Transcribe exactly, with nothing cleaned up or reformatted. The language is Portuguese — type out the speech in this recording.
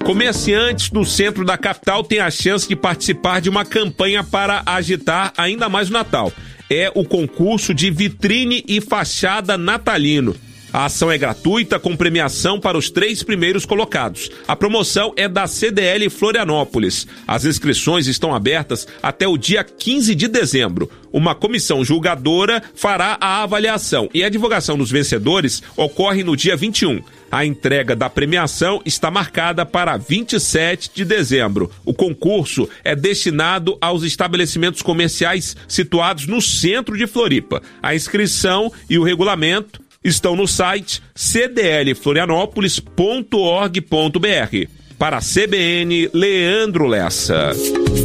Comerciantes do centro da capital têm a chance de participar de uma campanha para agitar ainda mais o Natal. É o concurso de vitrine e fachada natalino. A ação é gratuita, com premiação para os três primeiros colocados. A promoção é da C D L Florianópolis. As inscrições estão abertas até o dia quinze de dezembro. Uma comissão julgadora fará a avaliação e a divulgação dos vencedores ocorre no dia vinte e um. A entrega da premiação está marcada para vinte e sete de dezembro. O concurso é destinado aos estabelecimentos comerciais situados no centro de Floripa. A inscrição e o regulamento estão no site c d l florianópolis ponto org ponto b r. Para a C B N, Leandro Lessa.